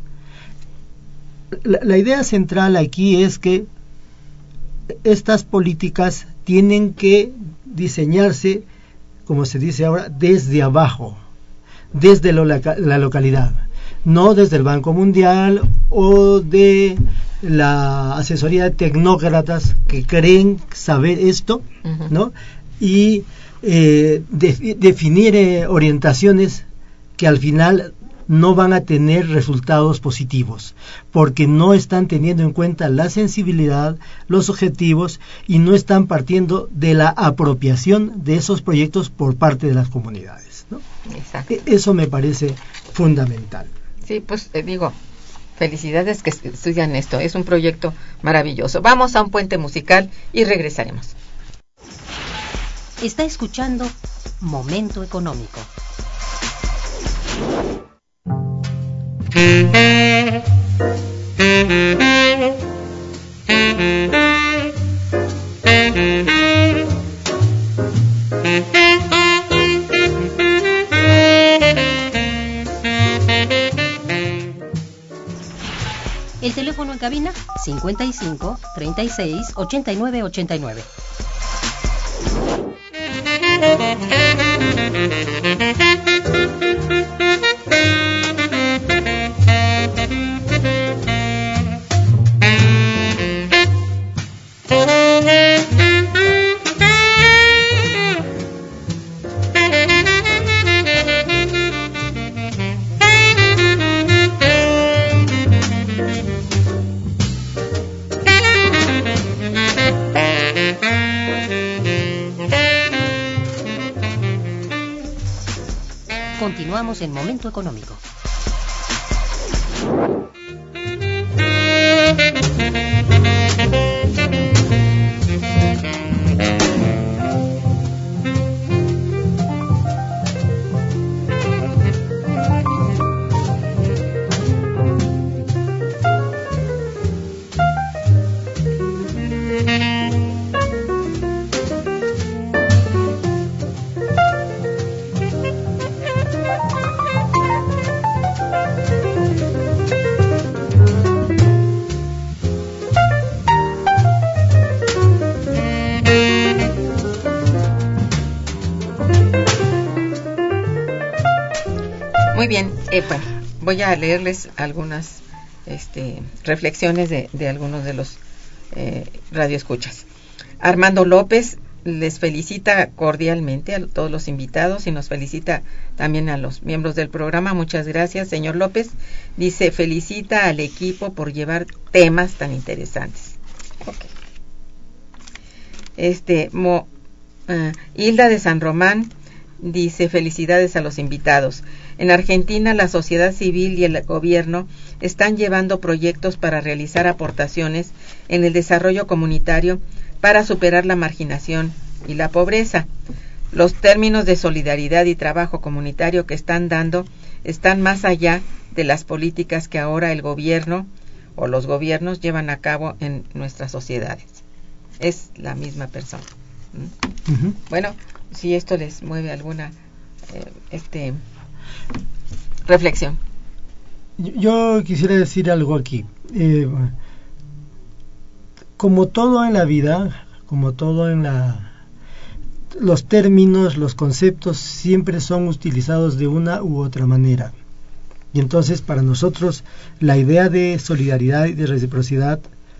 La, la idea central aquí es que estas políticas tienen que diseñarse, como se dice ahora, desde abajo, desde lo, la, la localidad, no desde el Banco Mundial o de la asesoría de tecnócratas que creen saber esto, uh-huh. ¿no? Y eh, de, definir eh, orientaciones que al final no van a tener resultados positivos, porque no están teniendo en cuenta la sensibilidad, los objetivos, y no están partiendo de la apropiación de esos proyectos por parte de las comunidades, ¿no? Exacto. Eso me parece fundamental. Sí, pues eh, digo, felicidades que estudian esto, es un proyecto maravilloso. Vamos a un puente musical y regresaremos. Está escuchando Momento Económico. El teléfono en cabina cincuenta y cinco, treinta y seis, ochenta y nueve, ochenta y nueve. Continuamos en Momento Económico. Muy bien, eh, bueno, voy a leerles algunas este, reflexiones de, de algunos de los eh, radioescuchas. Armando López les felicita cordialmente a todos los invitados y nos felicita también a los miembros del programa. Muchas gracias, señor López. Dice, felicita al equipo por llevar temas tan interesantes. Okay. Este, Mo, uh, Hilda de San Román dice, felicidades a los invitados. En Argentina, la sociedad civil y el gobierno están llevando proyectos para realizar aportaciones en el desarrollo comunitario para superar la marginación y la pobreza. Los términos de solidaridad y trabajo comunitario que están dando están más allá de las políticas que ahora el gobierno o los gobiernos llevan a cabo en nuestras sociedades. Es la misma persona. ¿Mm? Uh-huh. Bueno, si esto les mueve alguna eh, este reflexión. Yo quisiera decir algo aquí. Eh, como todo en la vida, como todo en la... los términos, los conceptos siempre son utilizados de una u otra manera. Y entonces para nosotros la idea de solidaridad y de reciprocidad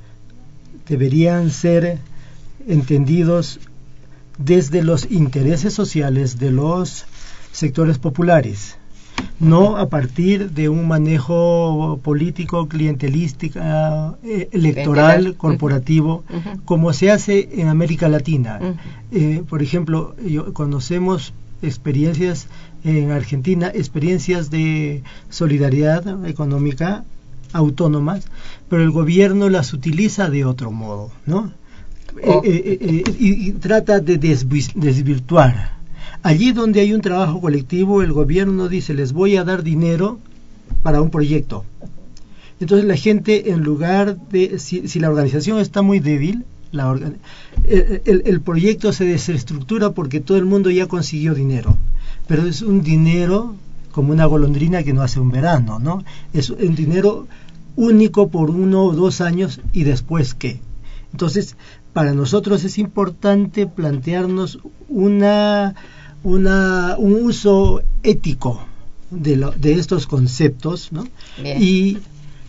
deberían ser entendidos desde los intereses sociales de los sectores populares, no a partir de un manejo político, clientelístico, eh, electoral, corporativo, uh-huh. como se hace en América Latina. Uh-huh. Eh, por ejemplo, yo, conocemos experiencias en Argentina, experiencias de solidaridad económica autónomas, pero el gobierno las utiliza de otro modo, ¿no? Oh. Eh, eh, eh, y, y trata de desvi- desvirtuar. Allí donde hay un trabajo colectivo, el gobierno dice, les voy a dar dinero para un proyecto. Entonces la gente, en lugar de, si, si la organización está muy débil, la organ, el, el, el proyecto se desestructura porque todo el mundo ya consiguió dinero. Pero es un dinero como una golondrina que no hace un verano, ¿no? Es un dinero único por uno o dos años y después ¿qué? Entonces, para nosotros es importante plantearnos una, una, un uso ético de, lo, de estos conceptos, ¿no? Bien. Y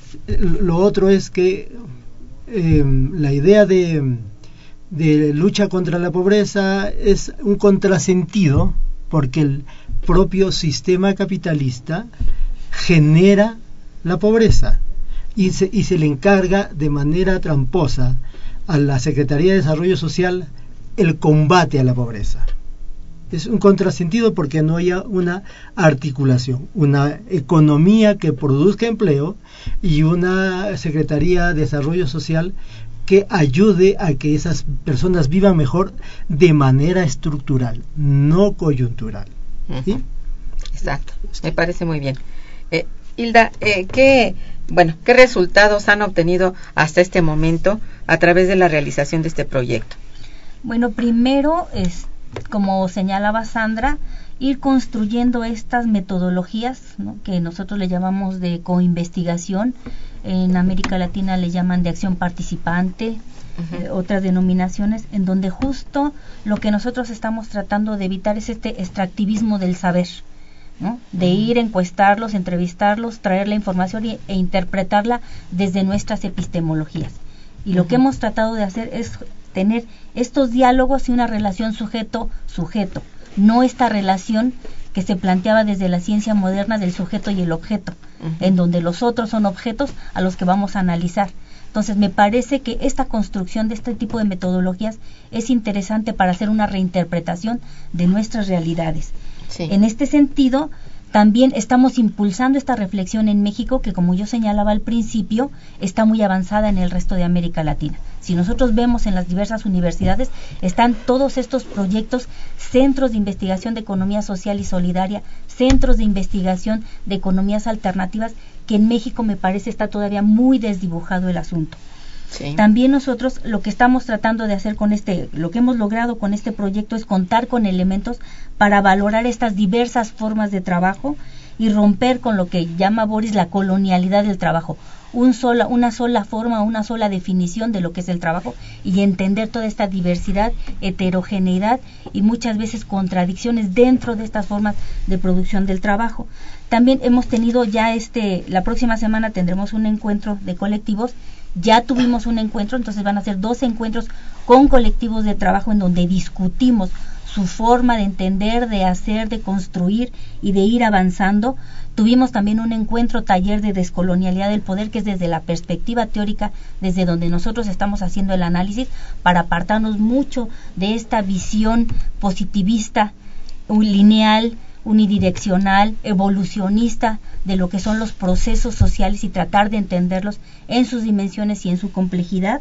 lo otro es que eh, la idea de, de lucha contra la pobreza es un contrasentido porque el propio sistema capitalista genera la pobreza y se, y se le encarga de manera tramposa a la Secretaría de Desarrollo Social el combate a la pobreza. Es un contrasentido porque no haya una articulación, una economía que produzca empleo y una Secretaría de Desarrollo Social que ayude a que esas personas vivan mejor de manera estructural, no coyuntural. ¿Sí? Uh-huh. Exacto, me parece muy bien. Eh, Hilda, eh, ¿qué, bueno, ¿qué resultados han obtenido hasta este momento a través de la realización de este proyecto? Bueno, primero, es, como señalaba Sandra, ir construyendo estas metodologías, ¿no?, que nosotros le llamamos de coinvestigación. En América Latina le llaman de acción participante, uh-huh. eh, otras denominaciones, en donde justo lo que nosotros estamos tratando de evitar es este extractivismo del saber, ¿no? De ir, encuestarlos, entrevistarlos, traer la información y, e interpretarla desde nuestras epistemologías. Y lo uh-huh. que hemos tratado de hacer es tener estos diálogos y una relación sujeto-sujeto, no esta relación que se planteaba desde la ciencia moderna del sujeto y el objeto, uh-huh. en donde los otros son objetos a los que vamos a analizar. Entonces me parece que esta construcción de este tipo de metodologías es interesante para hacer una reinterpretación de nuestras realidades. Sí. En este sentido, También estamos impulsando esta reflexión en México, que como yo señalaba al principio, está muy avanzada en el resto de América Latina. Si nosotros vemos en las diversas universidades, están todos estos proyectos, centros de investigación de economía social y solidaria, centros de investigación de economías alternativas, que en México me parece está todavía muy desdibujado el asunto. Sí. También nosotros lo que estamos tratando de hacer con este, lo que hemos logrado con este proyecto es contar con elementos para valorar estas diversas formas de trabajo y romper con lo que llama Boris la colonialidad del trabajo, un sola, una sola forma, una sola definición de lo que es el trabajo, y entender toda esta diversidad, heterogeneidad y muchas veces contradicciones dentro de estas formas de producción del trabajo. También hemos tenido ya este, la próxima semana tendremos un encuentro de colectivos. Ya tuvimos un encuentro, entonces van a ser dos encuentros con colectivos de trabajo en donde discutimos su forma de entender, de hacer, de construir y de ir avanzando. Tuvimos también un encuentro taller de descolonialidad del poder, que es desde la perspectiva teórica, desde donde nosotros estamos haciendo el análisis, para apartarnos mucho de esta visión positivista, lineal, unidireccional, evolucionista de lo que son los procesos sociales y tratar de entenderlos en sus dimensiones y en su complejidad.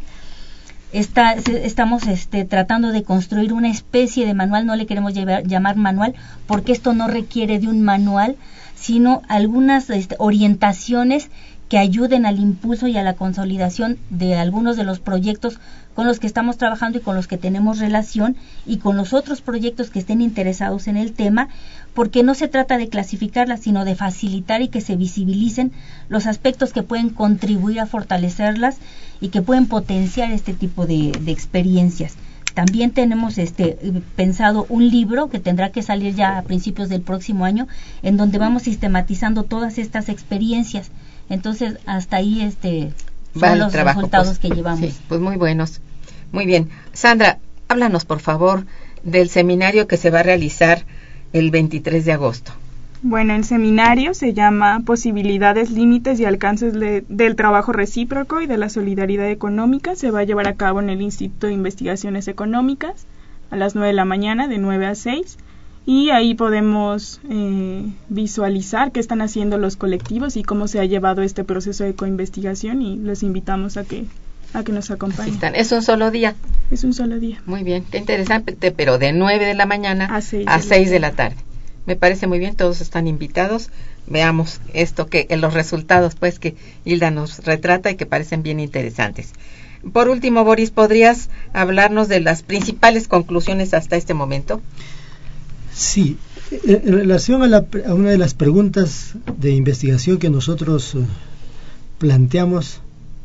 Está, estamos este, tratando de construir una especie de manual, no le queremos llevar, llamar manual, porque esto no requiere de un manual, sino algunas este, orientaciones que ayuden al impulso y a la consolidación de algunos de los proyectos con los que estamos trabajando y con los que tenemos relación, y con los otros proyectos que estén interesados en el tema, porque no se trata de clasificarlas, sino de facilitar y que se visibilicen los aspectos que pueden contribuir a fortalecerlas y que pueden potenciar este tipo de, de experiencias. También tenemos este pensado un libro que tendrá que salir ya a principios del próximo año, en donde vamos sistematizando todas estas experiencias. Entonces, hasta ahí este son vale, los trabajo, resultados pues, que llevamos. Sí, pues muy buenos. Muy bien. Sandra, háblanos por favor del seminario que se va a realizar el veintitrés de agosto. Bueno, el seminario se llama Posibilidades, Límites y Alcances de, del Trabajo Recíproco y de la Solidaridad Económica. Se va a llevar a cabo en el Instituto de Investigaciones Económicas a las nueve de la mañana, de nueve a seis. Y ahí podemos eh, visualizar qué están haciendo los colectivos y cómo se ha llevado este proceso de coinvestigación, y los invitamos a que a que nos acompañen. Asistan. ¿Es un solo día? Es un solo día. Muy bien, qué interesante, pero de nueve de la mañana a seis, a de, seis la de la tarde. Me parece muy bien, todos están invitados. Veamos esto, que en los resultados pues que Hilda nos retrata y que parecen bien interesantes. Por último, Boris, ¿podrías hablarnos de las principales conclusiones hasta este momento? Sí, en relación a, la, a una de las preguntas de investigación que nosotros uh, planteamos,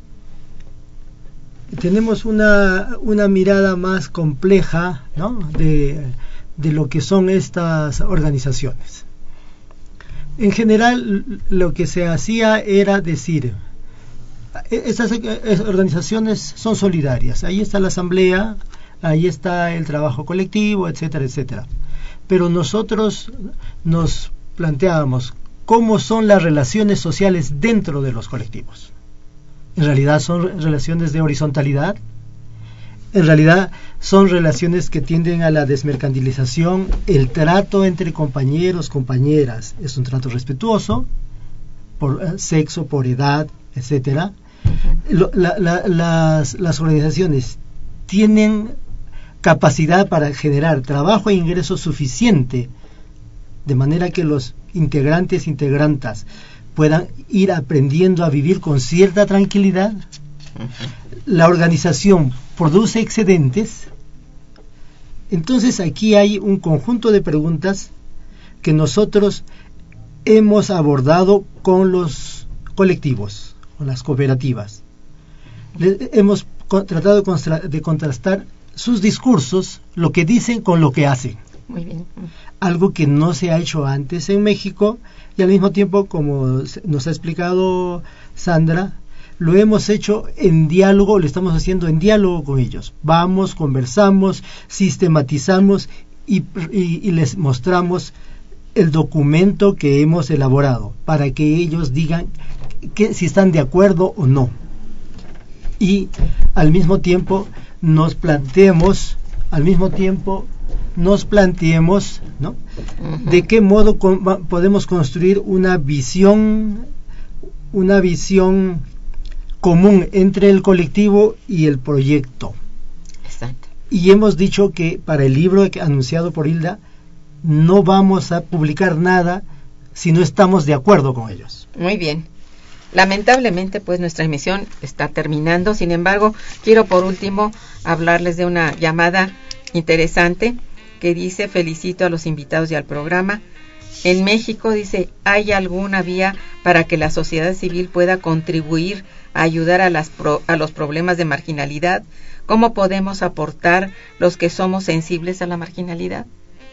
tenemos una, una mirada más compleja, ¿no?, de, de lo que son estas organizaciones. En general, lo que se hacía era decir, estas organizaciones son solidarias, ahí está la asamblea, ahí está el trabajo colectivo, etcétera, etcétera. Pero nosotros nos planteábamos cómo son las relaciones sociales dentro de los colectivos. En realidad son relaciones de horizontalidad, en realidad son relaciones que tienden a la desmercantilización, el trato entre compañeros, compañeras, es un trato respetuoso, por eh, sexo, por edad, etcétera. Lo, la, la, las, las organizaciones tienen capacidad para generar trabajo e ingreso suficiente, de manera que los integrantes, integrantas, puedan ir aprendiendo a vivir con cierta tranquilidad. La organización produce excedentes. Entonces aquí hay un conjunto de preguntas que nosotros hemos abordado con los colectivos, con las cooperativas. Le, hemos co- tratado de, constra- de contrastar sus discursos, lo que dicen con lo que hacen. Muy bien. Algo que no se ha hecho antes en México, y al mismo tiempo, como nos ha explicado Sandra, lo hemos hecho en diálogo, lo estamos haciendo en diálogo con ellos. Vamos, conversamos, sistematizamos y, y, y les mostramos el documento que hemos elaborado para que ellos digan que, si están de acuerdo o no. Y al mismo tiempo nos planteemos, al mismo tiempo nos planteemos, ¿no? Ujú. De qué modo con, va, podemos construir una visión, una visión común entre el colectivo y el proyecto. Exacto. Y hemos dicho que para el libro que, anunciado por Hilda, no vamos a publicar nada si no estamos de acuerdo con ellos. Muy bien. Lamentablemente, pues nuestra emisión está terminando. Sin embargo, quiero por último hablarles de una llamada interesante que dice: felicito a los invitados y al programa. En México, dice, ¿hay alguna vía para que la sociedad civil pueda contribuir a ayudar a, las pro, a los problemas de marginalidad? ¿Cómo podemos aportar los que somos sensibles a la marginalidad?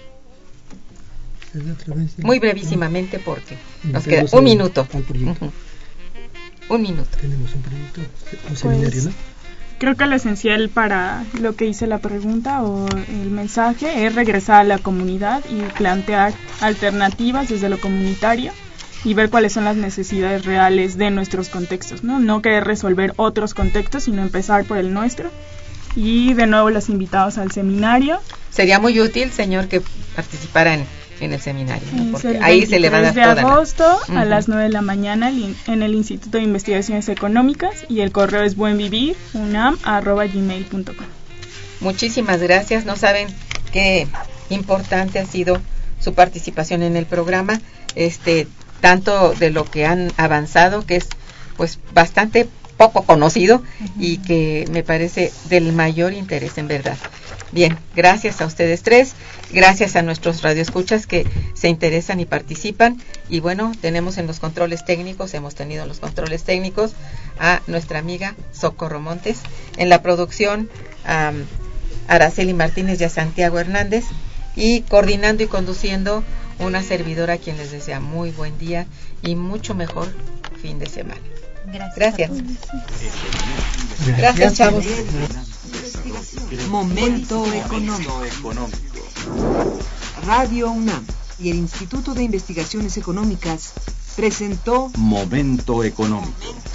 Muy brevísimamente, porque nos queda un minuto. Uh-huh. Un minuto. Tenemos un proyecto, un Pues, seminario, ¿no? Creo que lo esencial para lo que hice la pregunta o el mensaje es regresar a la comunidad y plantear alternativas desde lo comunitario y ver cuáles son las necesidades reales de nuestros contextos, ¿no? No querer resolver otros contextos, sino empezar por el nuestro. Y de nuevo los invitados al seminario. Sería muy útil, señor, que participara en, en el seminario, ¿no? Porque el ahí se le va a dar de toda la... agosto Uh-huh. a las nueve de la mañana en el Instituto de Investigaciones Económicas, y el correo es buenvivir unam arroba gmail punto com. Muchísimas gracias. No saben qué importante ha sido su participación en el programa, este tanto de lo que han avanzado, que es pues bastante poco conocido, uh-huh, y que me parece del mayor interés, en verdad. Bien, gracias a ustedes tres, gracias a nuestros radioescuchas que se interesan y participan, y bueno, tenemos en los controles técnicos, hemos tenido en los controles técnicos a nuestra amiga Socorro Montes, en la producción a um, Araceli Martínez y a Santiago Hernández, y coordinando y conduciendo una servidora a quien les desea muy buen día y mucho mejor fin de semana. Gracias. Gracias. Gracias, chavos. Momento económico. Radio UNAM y el Instituto de Investigaciones Económicas presentó Momento económico.